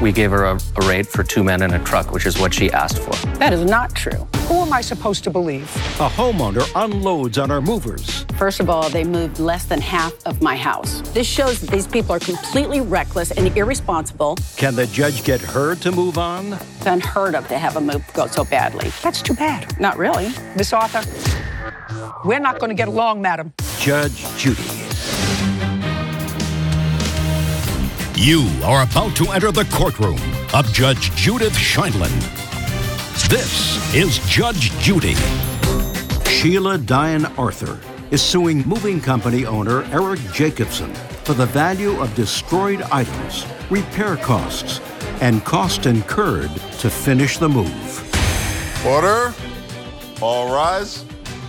We gave her a rate for 2 men in a truck, which is what she asked for. That is not true. Who am I supposed to believe? A homeowner unloads on our movers. First of all, they moved less than half of my house. This shows that these people are completely reckless and irresponsible. Can the judge get her to move on? It's unheard of to have a move go so badly. That's too bad. Not really. Miss Arthur, we're not going to get along, madam. Judge Judy. You are about to enter the courtroom of Judge Judith Scheindlin. This is Judge Judy. Sheila Diane Arthur is suing moving company owner Eric Jacobson for the value of destroyed items, repair costs, and cost incurred to finish the move. Order. All rise.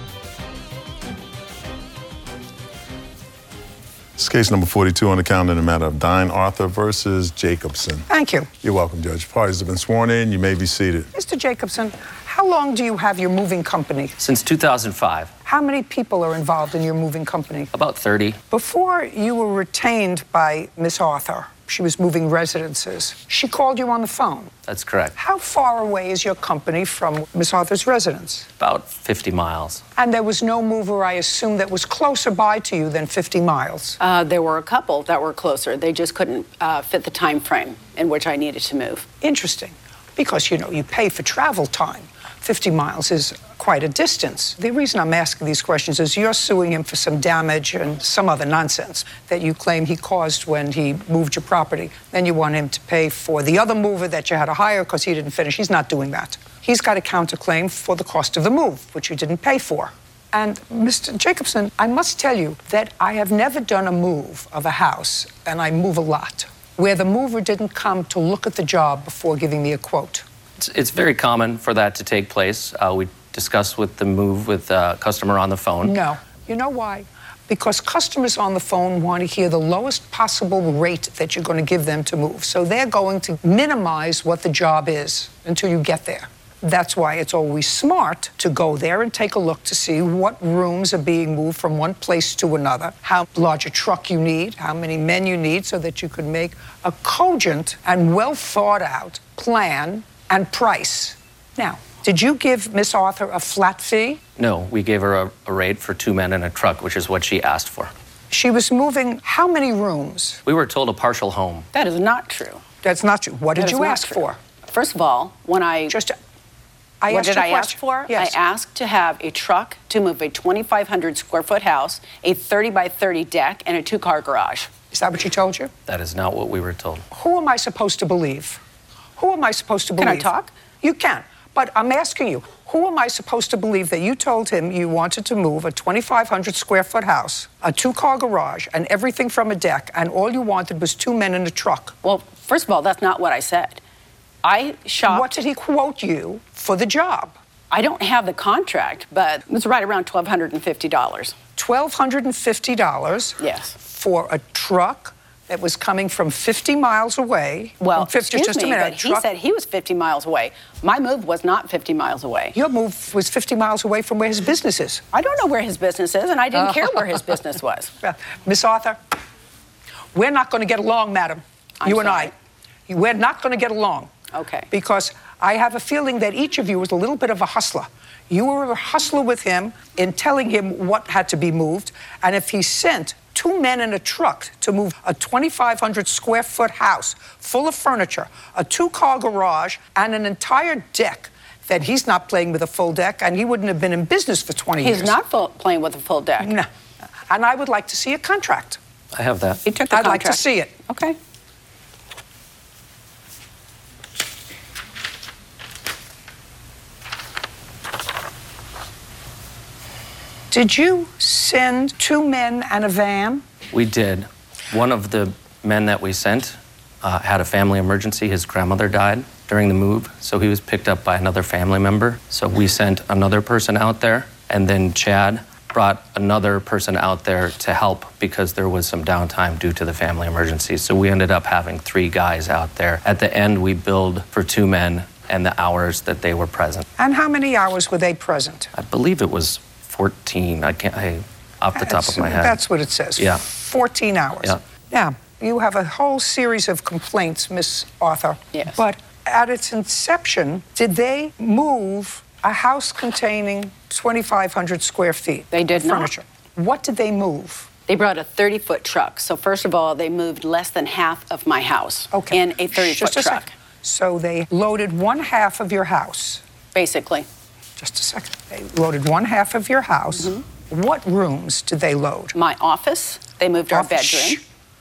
It's case number 42 on the calendar in the matter of Diane Arthur versus Jacobson. Thank you. You're welcome, Judge. Parties have been sworn in. You may be seated. Mr. Jacobson, how long do you have your moving company? Since 2005. How many people are involved in your moving company? About 30. Before you were retained by Miss Arthur, she was moving residences. She called you on the phone. That's correct. How far away is your company from Miss Arthur's residence? About 50 miles. And there was no mover, I assume, that was closer by to you than 50 miles? There were a couple that were closer. They just couldn't fit the time frame in which I needed to move. Interesting. Because, you know, you pay for travel time. 50 miles is quite a distance. The reason I'm asking these questions is you're suing him for some damage and some other nonsense that you claim he caused when he moved your property. Then you want him to pay for the other mover that you had to hire because he didn't finish. He's not doing that. He's got a counterclaim for the cost of the move, which you didn't pay for. And Mr. Jacobson, I must tell you that I have never done a move of a house, and I move a lot, where the mover didn't come to look at the job before giving me a quote. It's very common for that to take place. We discussed with the move with a customer on the phone. No. You know why? Because customers on the phone want to hear the lowest possible rate that you're going to give them to move. So they're going to minimize what the job is until you get there. That's why it's always smart to go there and take a look to see what rooms are being moved from one place to another, how large a truck you need, how many men you need, so that you can make a cogent and well thought out plan and price. Now, did you give Miss Arthur a flat fee? No, we gave her a rate for 2 men in a truck, which is what she asked for. She was moving how many rooms? We were told a partial home. That is not true. That's not true. What did you ask for? First of all, when I... What did I ask for? Yes. I asked to have a truck to move a 2,500 square foot house, a 30 by 30 deck, and a 2-car garage. Is that what she told you? That is not what we were told. Who am I supposed to believe? Who am I supposed to believe? Can I talk? You can, but I'm asking you, who am I supposed to believe that you told him you wanted to move a 2,500 square foot house, a 2-car garage, and everything from a deck, and all you wanted was 2 men in a truck? Well, first of all, that's not what I said. I shopped... What did he quote you for the job? I don't have the contract, but it's right around $1,250. $1,250? Yes. For a truck that was coming from 50 miles away? Well, excuse me, but he said he was 50 miles away. My move was not 50 miles away. Your move was 50 miles away from where his business is. I don't know where his business is, and I didn't care where his business was. Miss Arthur, we're not going to get along, madam. You and I. We're not going to get along. Okay. Because I have a feeling that each of you was a little bit of a hustler. You were a hustler with him in telling him what had to be moved, and if he sent 2 men in a truck to move a 2,500 square foot house full of furniture, a 2-car garage, and an entire deck, that he's not playing with a full deck, and he wouldn't have been in business for 20 years. He's not playing with a full deck. No. And I would like to see a contract. I have that. He took the I'd contract. like to see it. Okay. Did you send 2 men and a van? We did. One of the men that we sent had a family emergency. His grandmother died during the move, so he was picked up by another family member. So we sent another person out there, and then Chad brought another person out there to help because there was some downtime due to the family emergency. So we ended up having 3 guys out there. At the end, we billed for 2 men and the hours that they were present. And how many hours were they present? I believe it was 14. Off the top of my head. That's what it says. Yeah. 14 hours. Yeah. Now, You have a whole series of complaints, Miss Arthur. Yes. But at its inception, did they move a house containing 2,500 square feet? They did of not. furniture? What did they move? They brought a 30-foot truck. So first of all, they moved less than half of my house in a 30-foot Just a truck, second. So they loaded one half of your house. basically. Just a second. They loaded one half of your house. Mm-hmm. What rooms did they load? My office, they moved our bedroom.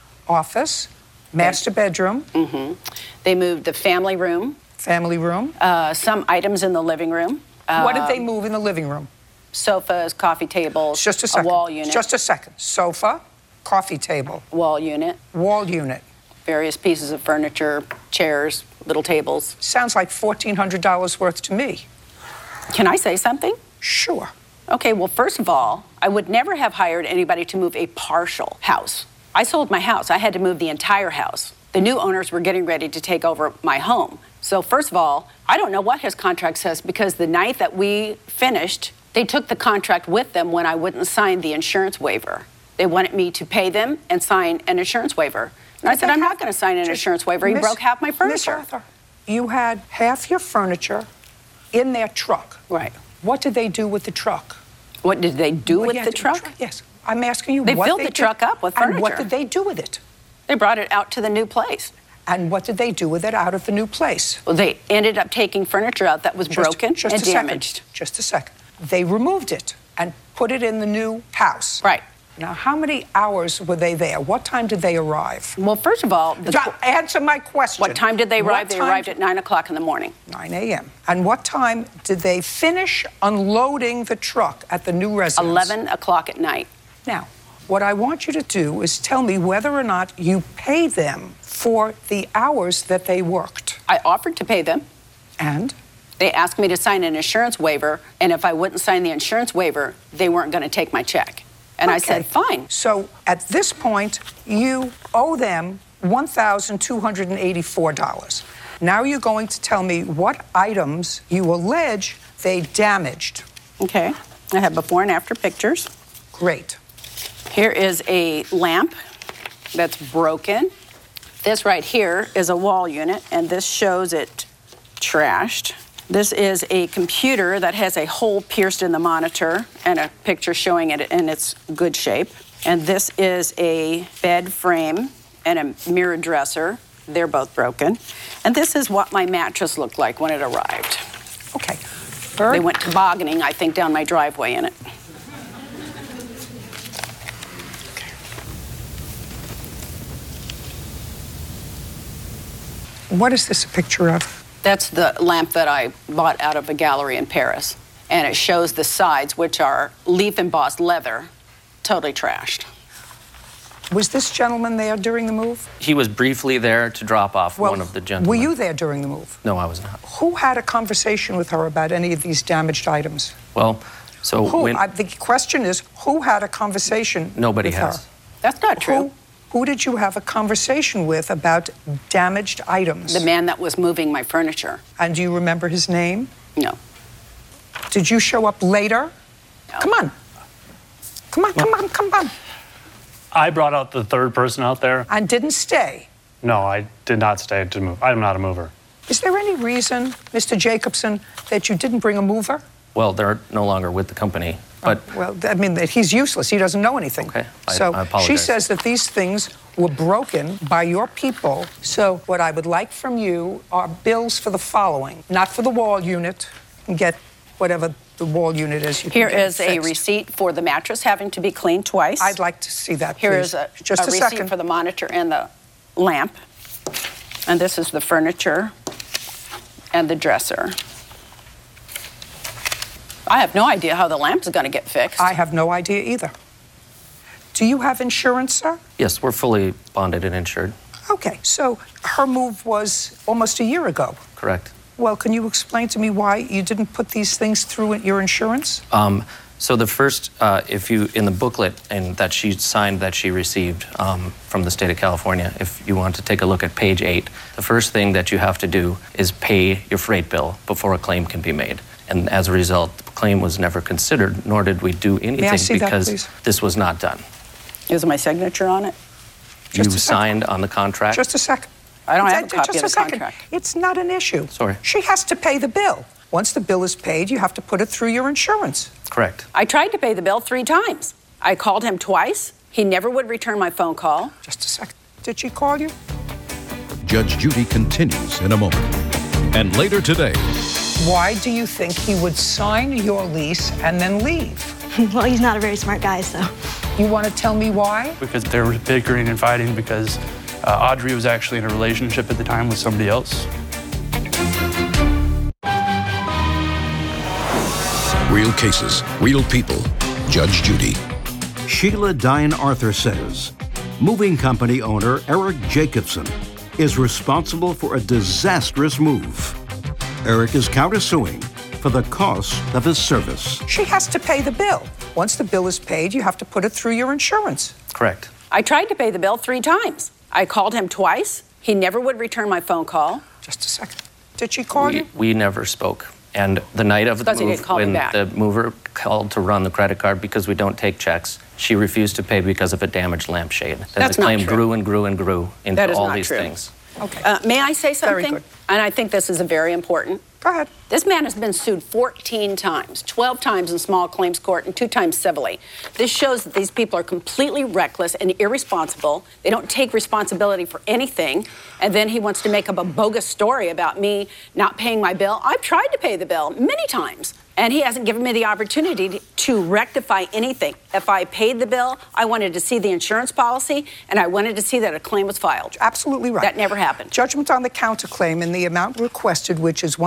Office, master bedroom, They moved the family room, family room. some items in the living room. What did they move in the living room? Sofas, coffee tables, Just a second. wall unit, Just a second. Sofa, coffee table, wall unit, wall unit. various pieces of furniture, chairs, little tables. Sounds like $1,400 worth to me. Can I say something? Sure. Okay, well, first of all, I would never have hired anybody to move a partial house. I sold my house. I had to move the entire house. The new owners were getting ready to take over my home. So first of all, I don't know what his contract says because the night that we finished, they took the contract with them when I wouldn't sign the insurance waiver. They wanted me to pay them and sign an insurance waiver. And I said, I'm not going to sign an insurance waiver. He broke half my Miss furniture. Arthur, you had half your furniture in their truck. Right. What did they do with the truck? What did they do Well, with yeah, the truck? Yes. I'm asking you They what filled the did. truck up with And what furniture. did they do with it? They brought it out to the new place. And what did they do with it out of the new place? Well, they ended up taking furniture out that was broken and a damaged. Second. Just a second. They removed it and put it in the new house. Right. Now, how many hours were they there? What time did they arrive? Well, first of all, Answer my question. what time did they arrive? What They time arrived at 9 o'clock in the morning. 9 a.m. And what time did they finish unloading the truck at the new residence? 11 o'clock at night. Now, what I want you to do is tell me whether or not you pay them for the hours that they worked. I offered to pay them. And? They asked me to sign an insurance waiver, and if I wouldn't sign the insurance waiver, they weren't going to take my check. And I said, fine. So at this point, you owe them $1,284. Now you're going to tell me what items you allege they damaged. Okay. I have before and after pictures. Great. Here is a lamp that's broken. This right here is a wall unit, and this shows it trashed. This is a computer that has a hole pierced in the monitor and a picture showing it in its good shape. And this is a bed frame and a mirror dresser. They're both broken. And this is what my mattress looked like when it arrived. Okay. They went tobogganing, I think, down my driveway in it. What is this a picture of? That's the lamp that I bought out of a gallery in Paris. And it shows the sides, which are leaf embossed leather, totally trashed. Was this gentleman there during the move? He was briefly there to drop off one of the gentlemen. Were you there during the move? No, I was not. Who had a conversation with her about any of these damaged items? Well, so The question is, who had a conversation nobody with has. her? That's not true. Who did you have a conversation with about damaged items? The man that was moving my furniture. And do you remember his name? No. Did you show up later? No. Come on. Come on. I brought out the third person out there. And didn't stay. No, I did not stay to move. I'm not a mover. Is there any reason, Mr. Jacobson, that you didn't bring a mover? Well, they're no longer with the company, but Well, I mean, he's useless. He doesn't know anything. Okay, I So apologize. she says that these things were broken by your people. So what I would like from you are bills for the following, not for the wall unit. And get whatever the wall unit is. You can Here get it is a fixed. receipt for the mattress having to be cleaned twice. I'd like to see that, Here please. is a Just a receipt second. for the monitor and the lamp. And this is the furniture and the dresser. I have no idea how the lamp is going to get fixed. I have no idea either. Do you have insurance, sir? yes, we're fully bonded and insured. Okay, so her move was almost a year ago. Correct. Well, can you explain to me why you didn't put these things through your insurance? So the first, if you, in the booklet and that she signed that she received from the state of California, if you want to take a look at page 8, the first thing that you have to do is pay your freight bill before a claim can be made. And as a result, the claim was never considered, nor did we do anything see that, because please? this was not done. Is my signature on it? you Just a second. signed on the contract. Just a second. I don't have a Just copy of the second. contract. It's not an issue. Sorry. She has to pay the bill. Once the bill is paid, you have to put it through your insurance. Correct. I tried to pay the bill 3 times. I called him twice. He never would return my phone call. Just a second. Did she call you? Judge Judy continues in a moment. And later today, Why do you think he would sign your lease and then leave? Well, he's not a very smart guy, so. You want to tell me why? Because they were bickering and fighting because Audrey was actually in a relationship at the time with somebody else. real cases, real people. Judge Judy. Sheila Diane Arthur says moving company owner Eric Jacobson is responsible for a disastrous move. Eric is countersuing for the cost of his service. She has to pay the bill. Once the bill is paid, you have to put it through your insurance. Correct. I tried to pay the bill 3 times. I called him twice. He never would return my phone call. Just a second. Did she call you? We never spoke. And the night of the Because he didn't move, call me when back. the mover called to run the credit card because we don't take checks, she refused to pay because of a damaged lampshade. Then That's the claim not true. grew and grew and grew into That is all not these true. things. Okay. May I say Very something? good. And I think this is very important. Go ahead. This man has been sued 14 times, 12 times in small claims court and 2 times civilly. This shows that these people are completely reckless and irresponsible. They don't take responsibility for anything. And then he wants to make up a bogus story about me not paying my bill. I've tried to pay the bill many times, and he hasn't given me the opportunity to rectify anything. If I paid the bill, I wanted to see the insurance policy, and I wanted to see that a claim was filed. Absolutely right. That never happened. Judgment on the counterclaim in the amount requested, which is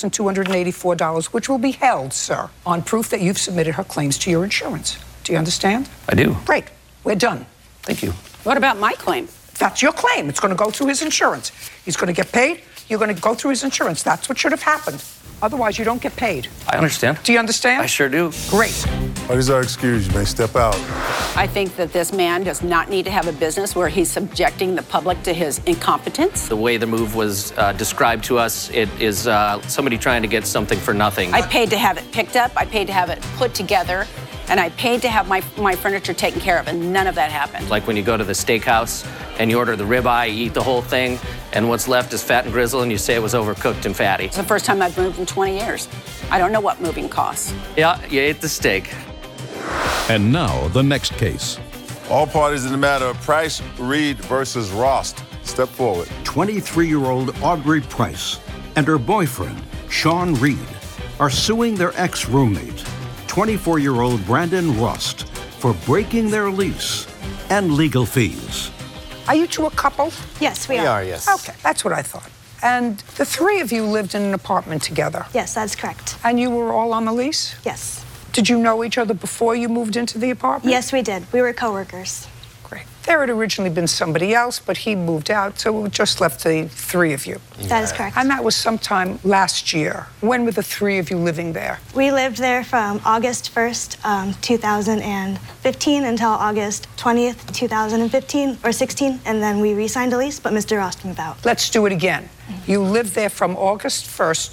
$1,284, which will be held, sir, on proof that you've submitted her claims to your insurance. Do you understand? I do. Great. We're done. Thank you. What about my claim? That's your claim. It's going to go through his insurance. He's going to get paid. You're going to go through his insurance. That's what should have happened. Otherwise, you don't get paid. I understand. Do you understand? I sure do. Great. What is our excuse? You may step out. I think that this man does not need to have a business where he's subjecting the public to his incompetence. The way the move was described to us, it is somebody trying to get something for nothing. I paid to have it picked up, I paid to have it put together, and I paid to have my furniture taken care of, and none of that happened. Like when you go to the steakhouse and you order the ribeye, you eat the whole thing, and what's left is fat and grizzle, and you say it was overcooked and fatty. It's the first time I've moved in 20 years. I don't know what moving costs. Yeah, you ate the steak. And now, the next case. All parties in the matter of Price, Reed versus Rost. Step forward. 23-year-old Audrey Price and her boyfriend, Sean Reed, are suing their ex-roommate, 24-year-old Brandon Rost, for breaking their lease and legal fees. Are you two a couple? Yes, we are. yes. Okay, that's what I thought. And the 3 of you lived in an apartment together. Yes, that's correct. And you were all on the lease? Yes. Did you know each other before you moved into the apartment? Yes, we did. We were coworkers. Great. There had originally been somebody else, but he moved out, so it just left the 3 of you. That is correct. And that was sometime last year. When were the 3 of you living there? We lived there from August 1st, 2015 until August 20th, 2015 or 16, and then we re-signed a lease, but Mr. Rost moved out. Let's do it again. You lived there from August 1st,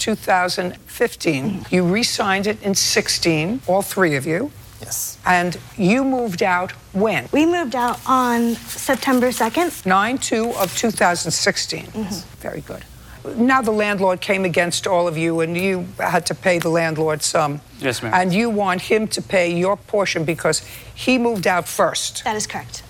2015. You re-signed it in 16, all 3 of you. Yes. And you moved out when? We moved out on September 2nd. 9/2 of 2016. Very good. Now the landlord came against all of you, and you had to pay the landlord some. Yes, ma'am. And you want him to pay your portion because he moved out first. That is correct.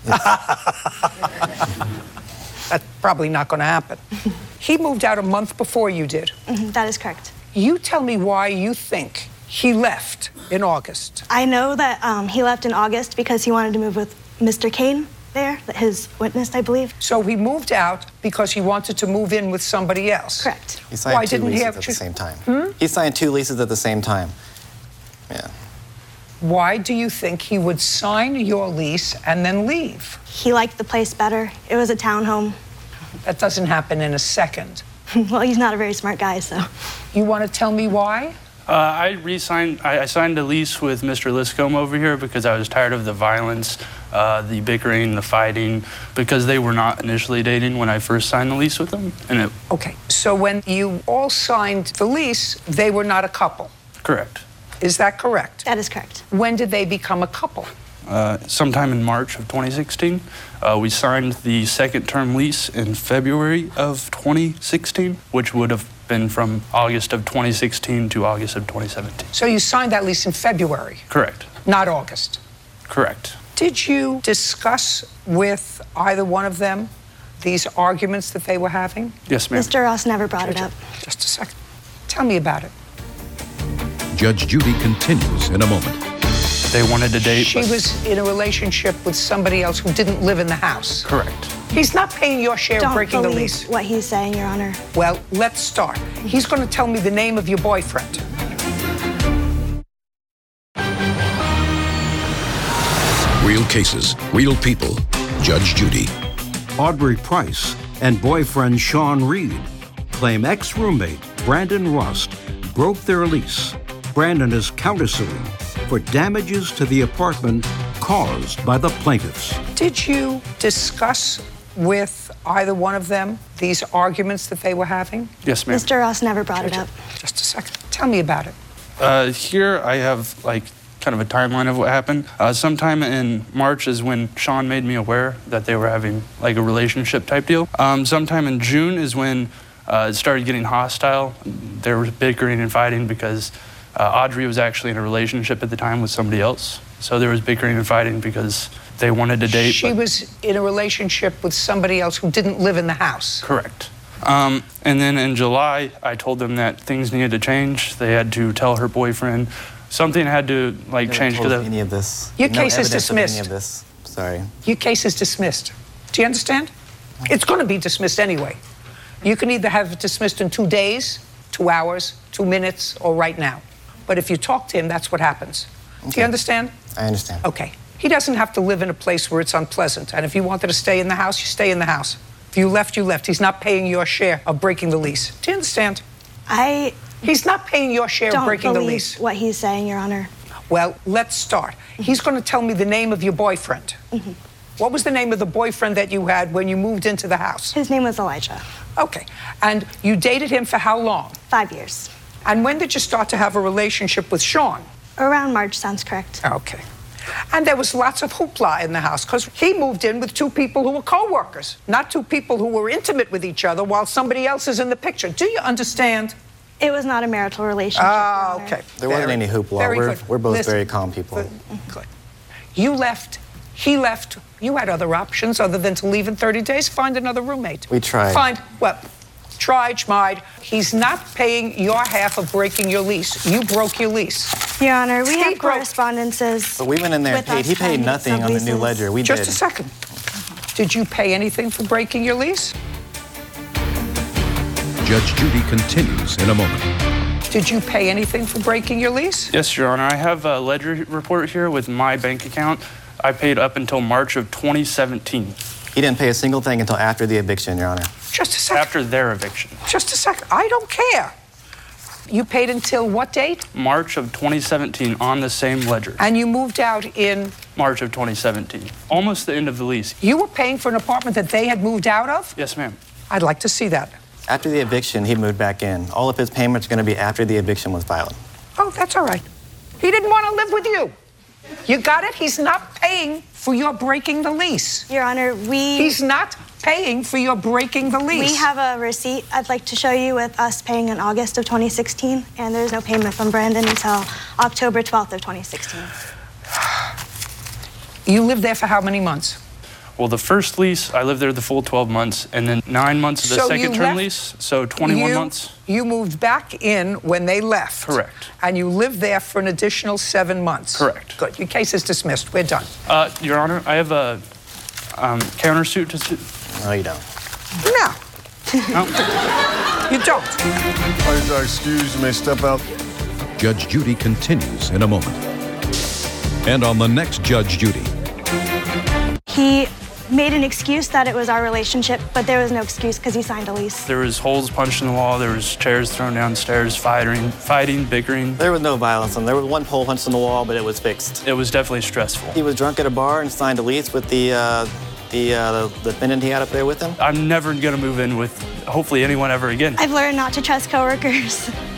That's probably not going to happen. He moved out a month before you did. That is correct. You tell me why you think he left in August. I know that he left in August because he wanted to move with Mr. Kane there, his witness, I believe. So he moved out because he wanted to move in with somebody else. Correct. He signed Why 2 didn't he leases have at the to- same time. He signed 2 leases at the same time. Yeah. Why do you think he would sign your lease and then leave? He liked the place better. It was a townhome. That doesn't happen in a second. Well, he's not a very smart guy, so. You want to tell me why? I signed a lease with Mr. Liscombe over here because I was tired of the violence, the bickering, the fighting, because they were not initially dating when I first signed the lease with them. And Okay, so when you all signed the lease, they were not a couple. correct. Is that correct? That is correct. When did they become a couple? sometime in March of 2016. We signed the second term lease in February of 2016, which would have been from August of 2016 to August of 2017. So you signed that lease in February, Correct. not August. Correct. Did you discuss with either one of them these arguments that they were having? Yes, ma'am. Mr. Ross never brought it up. Just a second. Tell me about it. Judge Judy continues in a moment. They wanted to date. She but- was in a relationship with somebody else who didn't live in the house. Correct. He's not paying your share of Don't breaking the believe lease. what he's saying, Your Honor. Well, let's start. He's going to tell me the name of your boyfriend. Real cases, real people. Judge Judy. Audrey Price and boyfriend Sean Reed claim ex-roommate Brandon Rust broke their lease. Brandon is countersuing for damages to the apartment caused by the plaintiffs. Did you discuss with either one of them these arguments that they were having? Yes, ma'am. Mr. Ross never brought it up. Just a second. Tell me about it. Here I have kind of a timeline of what happened. Sometime in March is when Sean made me aware that they were having a relationship type deal. Sometime in June is when it started getting hostile. There was bickering and fighting because Audrey was actually in a relationship at the time with somebody else. So there was bickering and fighting because they wanted to date. She was in a relationship with somebody else who didn't live in the house. Correct. And then in July, I told them that things needed to change. They had to tell her boyfriend. Something had to change Told to us any of this. Your No case is evidence of any dismissed. of this. Sorry. Your case is dismissed. Do you understand? It's going to be dismissed anyway. You can either have it dismissed in 2 days, 2 hours, 2 minutes, or right now. But if you talk to him, that's what happens. Do Okay. you understand? I understand. Okay. He doesn't have to live in a place where it's unpleasant. And if you wanted to stay in the house, you stay in the house. If you left, you left. He's not paying your share of breaking the lease. Do you understand? He's not paying your share of Don't breaking the believe lease. what he's saying, Your Honor. Well, let's start. He's going to tell me the name of your boyfriend. What was the name of the boyfriend that you had when you moved into the house? His name was Elijah. Okay. And you dated him for how long? 5 years. And when did you start to have a relationship with Sean? Around March sounds correct. Okay. And there was lots of hoopla in the house because he moved in with 2 people who were co-workers, not 2 people who were intimate with each other while somebody else is in the picture. Do you understand? It was not a marital relationship. Your Honor. Okay. There wasn't any hoopla. Very good. We're both Listen, very calm people. Good. You left. He left. You had other options other than to leave in 30 days. Find another roommate. We tried. Tried. He's not paying your half of breaking your lease. You broke your lease. Your Honor, we have He broke- correspondences. But we went in there and with paid. us He paid signing nothing on the new subleases. ledger. We Just did. a second. Did you pay anything for breaking your lease? Judge Judy continues in a moment. Did you pay anything for breaking your lease? Yes, Your Honor. I have a ledger report here with my bank account. I paid up until March of 2017, He didn't pay a single thing until after the eviction, Your Honor. Just a second. after their eviction. Just a second. I don't care. You paid until what date? March of 2017 on the same ledger. And you moved out in. March of 2017. Almost the end of the lease. You were paying for an apartment that they had moved out of? Yes, ma'am. I'd like to see that. After the eviction, he moved back in. All of his payments are going to be after the eviction was filed. Oh, that's all right. He didn't want to live with you. You got it? He's not paying for your breaking the lease. Your Honor, He's not paying for your breaking the lease. we have a receipt I'd like to show you with us paying in August of 2016, and there's no payment from Brandon until October 12th of 2016. You lived there for how many months? Well, the first lease, I lived there the full 12 months, and then 9 months of the So second you term left- lease, so 21 you, months. You moved back in when they left. Correct. And you lived there for an additional 7 months. Correct. Good. Your case is dismissed. We're done. Your Honor, I have a countersuit to suit. No, you don't. No. No? You don't. Parties are excused. You may step out. Judge Judy continues in a moment. And on the next Judge Judy. He made an excuse that it was our relationship, but there was no excuse because he signed a lease. There was holes punched in the wall. There was chairs thrown downstairs, fighting, bickering. There was no violence. There was one pole punched in the wall, but it was fixed. It was definitely stressful. He was drunk at a bar and signed a lease with the defendant he had up there with him. I'm never gonna move in with hopefully anyone ever again. I've learned not to trust coworkers.